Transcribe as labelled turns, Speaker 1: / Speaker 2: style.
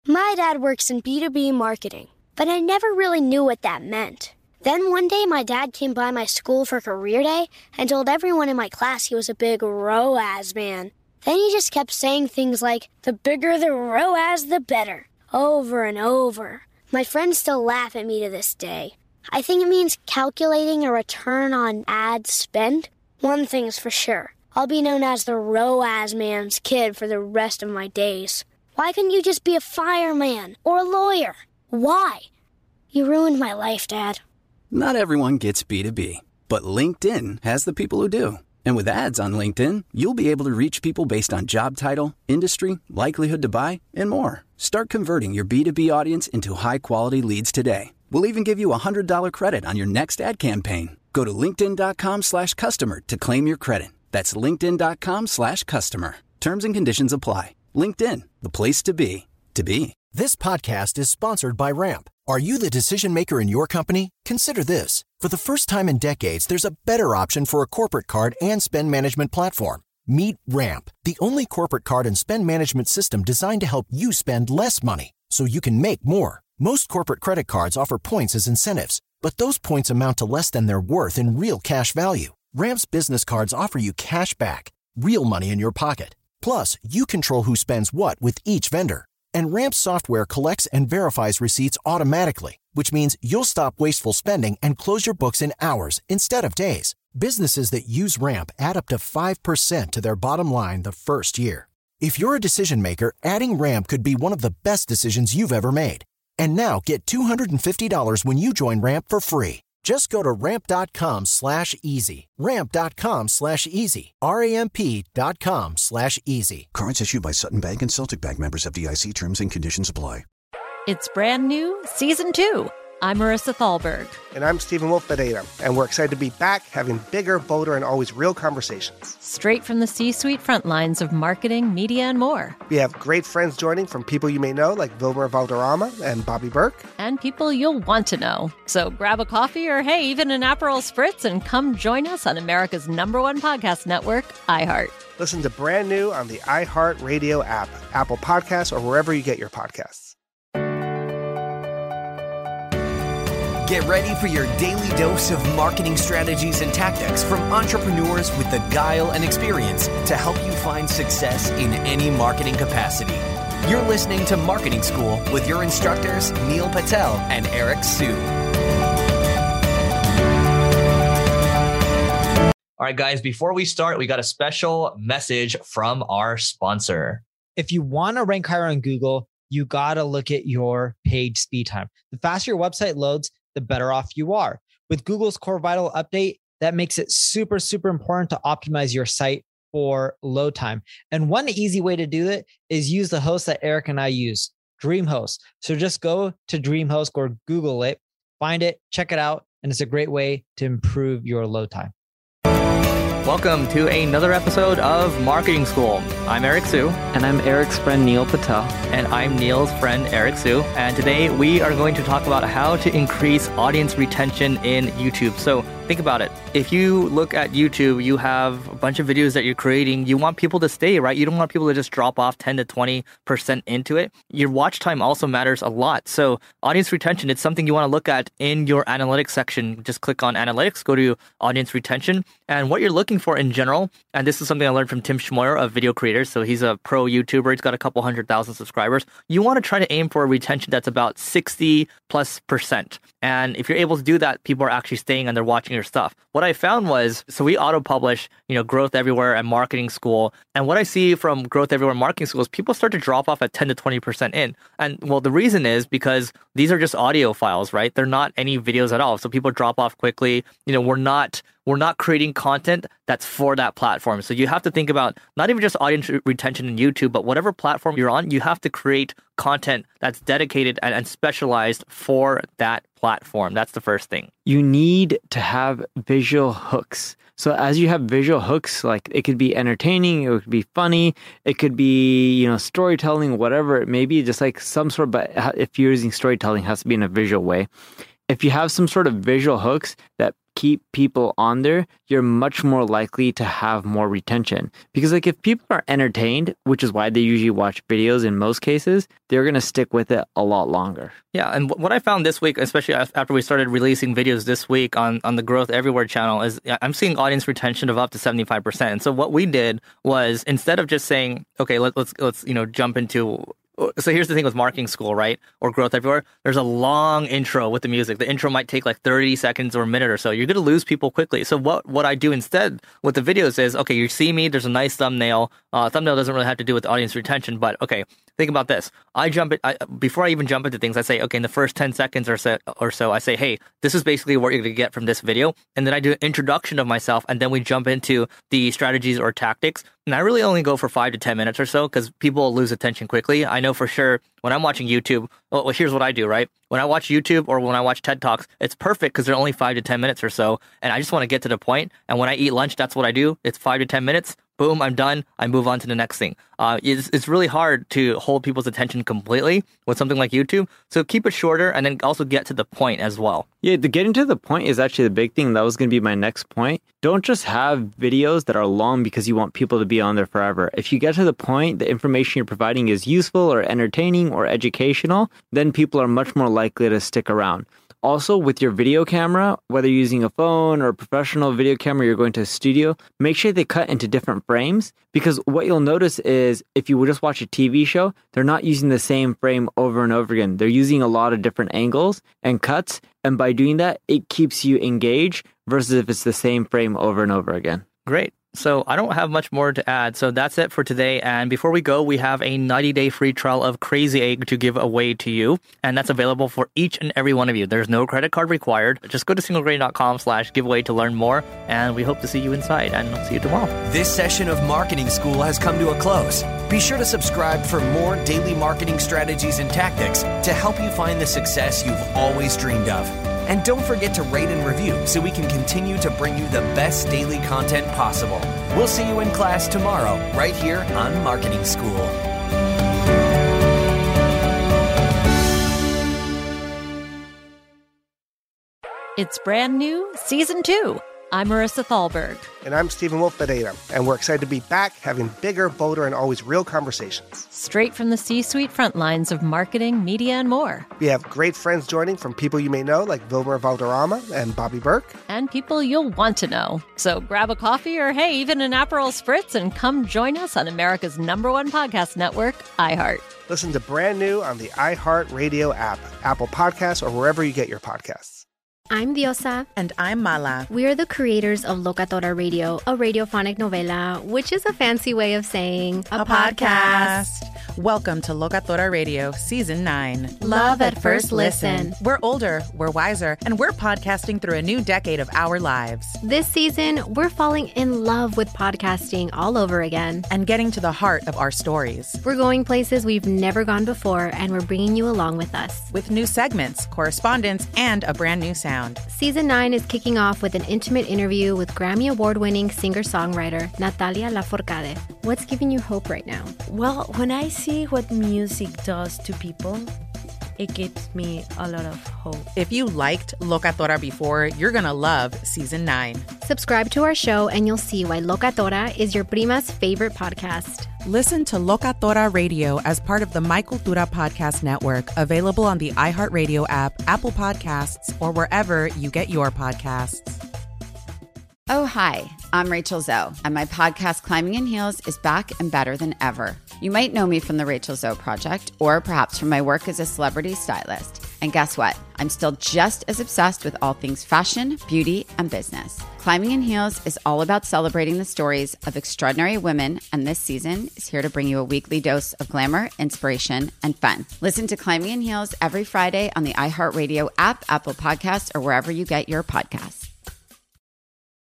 Speaker 1: My dad works in B2B marketing, but I never really knew what that meant. Then one day my dad came by my school for career day and told everyone in my class he was a big ROAS man. Then he just kept saying things like, the bigger the ROAS, the better, over and over. My friends still laugh at me to this day. I think it means calculating a return on ad spend. One thing's for sure, I'll be known as the ROAS man's kid for the rest of my days. Why couldn't you just be a fireman or a lawyer? Why? You ruined my life, Dad.
Speaker 2: Not everyone gets B2B, but LinkedIn has the people who do. And with ads on LinkedIn, you'll be able to reach people based on job title, industry, likelihood to buy, and more. Start converting your B2B audience into high-quality leads today. We'll even give you a $100 credit on your next ad campaign. Go to linkedin.com/customer to claim your credit. That's linkedin.com/customer. Terms and conditions apply. LinkedIn, the place to be, to be.
Speaker 3: This podcast is sponsored by Ramp. Are you the decision maker in your company? Consider this. For the first time in decades, there's a better option for a corporate card and spend management platform. Meet Ramp, the only corporate card and spend management system designed to help you spend less money so you can make more. Most corporate credit cards offer points as incentives, but those points amount to less than their worth in real cash value. Ramp's business cards offer you cash back, real money in your pocket. Plus, you control who spends what with each vendor. And Ramp's software collects and verifies receipts automatically, which means you'll stop wasteful spending and close your books in hours instead of days. Businesses that use Ramp add up to 5% to their bottom line the first year. If you're a decision maker, adding Ramp could be one of the best decisions you've ever made. And now get $250 when you join Ramp for free. Just go to ramp.com/easy. Ramp.com/easy. RAMP.com/easy.
Speaker 4: Cards issued by Sutton Bank and Celtic Bank, members of FDIC. Terms and conditions apply.
Speaker 5: It's brand new, Season 2. I'm Marissa Thalberg.
Speaker 6: And I'm Stephen Wolf-Bedeta. And we're excited to be back having bigger, bolder, and always real conversations.
Speaker 5: Straight from the C-suite front lines of marketing, media, and more.
Speaker 6: We have great friends joining from people you may know, like Wilmer Valderrama and Bobby Burke.
Speaker 5: And people you'll want to know. So grab a coffee or, hey, even an Aperol Spritz and come join us on America's #1 podcast network, iHeart.
Speaker 6: Listen to Brand New on the iHeart Radio app, Apple Podcasts, or wherever you get your podcasts.
Speaker 7: Get ready for your daily dose of marketing strategies and tactics from entrepreneurs with the guile and experience to help you find success in any marketing capacity. You're listening to Marketing School with your instructors, Neil Patel and Eric Siu.
Speaker 8: All right, guys, before we start, we got a special message from our sponsor.
Speaker 9: If you want to rank higher on Google, you got to look at your page speed time. The faster your website loads, the better off you are. With Google's Core Vital update, that makes it super, super important to optimize your site for load time. And one easy way to do it is use the host that Eric and I use, DreamHost. So just go to DreamHost or Google it, find it, check it out, and it's a great way to improve your load time.
Speaker 8: Welcome to another episode of Marketing School. I'm Eric Siu.
Speaker 10: And I'm Eric's friend, Neil Patel.
Speaker 8: And I'm Neil's friend, Eric Siu. And today we are going to talk about how to increase audience retention in YouTube. So think about it. If you look at YouTube, you have a bunch of videos that you're creating. You want people to stay, right? You don't want people to just drop off 10 to 20% into it. Your watch time also matters a lot. So audience retention, it's something you want to look at in your analytics section. Just click on analytics, go to audience retention. And what you're looking for in general, and this is something I learned from Tim Schmoyer of Video Creators. So he's a pro YouTuber. He's got a couple 100,000 subscribers. You want to try to aim for a retention that's about 60+%. And if you're able to do that, people are actually staying and they're watching your stuff. What I found was, so we auto-publish, Growth Everywhere and Marketing School. And what I see from Growth Everywhere and Marketing School is people start to drop off at 10 to 20% in. And well, the reason is because these are just audio files, right? They're not any videos at all. So people drop off quickly. We're not creating content that's for that platform. So you have to think about not even just audience retention in YouTube, but whatever platform you're on, you have to create content that's dedicated and specialized for that platform. That's the first thing.
Speaker 10: You need to have visual hooks. So as you have visual hooks, like it could be entertaining, it could be funny, it could be, storytelling, whatever it may be, just like some sort of, but if you're using storytelling, it has to be in a visual way. if you have some sort of visual hooks that keep people on there, you're much more likely to have more retention. Because like if people are entertained, which is why they usually watch videos in most cases, they're going to stick with it a lot longer.
Speaker 8: Yeah, and what I found this week, especially after we started releasing videos this week on the Growth Everywhere channel, is I'm seeing audience retention of up to 75%. And so what we did was, instead of just saying, okay, let's jump into... So here's the thing with Marketing School, right? Or Growth Everywhere. There's a long intro with the music. The intro might take like 30 seconds or a minute or so. You're going to lose people quickly. So what I do instead with the videos is, okay, you see me, there's a nice thumbnail. Thumbnail doesn't really have to do with audience retention, but okay, think about this. Before I even jump into things, I say, okay, in the first 10 seconds or so, I say, hey, this is basically what you're going to get from this video. And then I do an introduction of myself, and then we jump into the strategies or tactics. And I really only go for 5 to 10 minutes or so because people will lose attention quickly. I know for sure when I'm watching YouTube, well, here's what I do, right? When I watch YouTube or when I watch TED Talks, it's perfect because they're only 5 to 10 minutes or so. And I just want to get to the point. And when I eat lunch, that's what I do. It's 5 to 10 minutes. Boom, I'm done. I move on to the next thing. It's really hard to hold people's attention completely with something like YouTube. So keep it shorter and then also get to the point as well.
Speaker 10: Yeah, the getting to the point is actually the big thing. That was going to be my next point. Don't just have videos that are long because you want people to be on there forever. If you get to the point, the information you're providing is useful or entertaining or educational, then people are much more likely to stick around. Also, with your video camera, whether you're using a phone or a professional video camera, you're going to a studio, make sure they cut into different frames, because what you'll notice is if you would just watch a TV show, they're not using the same frame over and over again. They're using a lot of different angles and cuts, and by doing that, it keeps you engaged versus if it's the same frame over and over again.
Speaker 8: Great. So I don't have much more to add. So that's it for today. And before we go, we have a 90-day free trial of Crazy Egg to give away to you. And that's available for each and every one of you. There's no credit card required. Just go to singlegrain.com/giveaway to learn more. And we hope to see you inside. And I'll see you tomorrow.
Speaker 7: This session of Marketing School has come to a close. Be sure to subscribe for more daily marketing strategies and tactics to help you find the success you've always dreamed of. And don't forget to rate and review so we can continue to bring you the best daily content possible. We'll see you in class tomorrow, right here on Marketing School.
Speaker 5: It's brand new, Season 2. I'm Marissa Thalberg.
Speaker 6: And I'm Stephen Wolf Pereira. And we're excited to be back having bigger, bolder, and always real conversations.
Speaker 5: Straight from the C-suite front lines of marketing, media, and more.
Speaker 6: We have great friends joining from people you may know, like Wilmer Valderrama and Bobby Burke.
Speaker 5: And people you'll want to know. So grab a coffee or, hey, even an Aperol Spritz and come join us on America's #1 podcast network, iHeart.
Speaker 6: Listen to Brand New on the iHeart Radio app, Apple Podcasts, or wherever you get your podcasts.
Speaker 11: I'm Diosa.
Speaker 12: And I'm Mala.
Speaker 11: We are the creators of Locatora Radio, a radiophonic novela, which is a fancy way of saying
Speaker 12: a podcast. Welcome to Locatora Radio, Season 9.
Speaker 11: Love at first listen.
Speaker 12: We're older, we're wiser, and we're podcasting through a new decade of our lives.
Speaker 11: This season, we're falling in love with podcasting all over again.
Speaker 12: And getting to the heart of our stories.
Speaker 11: We're going places we've never gone before, and we're bringing you along with us.
Speaker 12: With new segments, correspondence, and a brand new sound.
Speaker 11: Season 9 is kicking off with an intimate interview with Grammy Award-winning singer-songwriter Natalia Lafourcade. What's giving you hope right now?
Speaker 13: Well, when I see what music does to people, it gives me a lot of hope.
Speaker 12: If you liked Locatora before, you're going to love Season 9.
Speaker 11: Subscribe to our show and you'll see why Locatora is your prima's favorite podcast.
Speaker 12: Listen to Locatora Radio as part of the My Cultura Podcast Network, available on the iHeartRadio app, Apple Podcasts, or wherever you get your podcasts.
Speaker 14: Oh, hi, I'm Rachel Zoe, and my podcast, Climbing in Heels, is back and better than ever. You might know me from the Rachel Zoe Project, or perhaps from my work as a celebrity stylist. And guess what? I'm still just as obsessed with all things fashion, beauty, and business. Climbing in Heels is all about celebrating the stories of extraordinary women, and this season is here to bring you a weekly dose of glamour, inspiration, and fun. Listen to Climbing in Heels every Friday on the iHeartRadio app, Apple Podcasts, or wherever you get your podcasts.